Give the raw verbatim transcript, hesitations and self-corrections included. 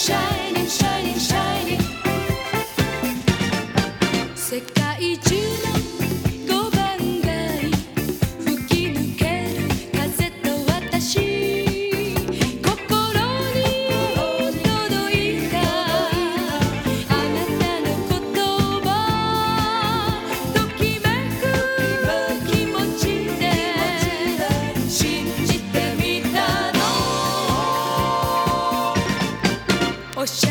shining, shining, shining 世界中のごばん街吹き抜ける風と私心に届いたあなたの言葉ときめく気持ちで信じてみたのおしゃ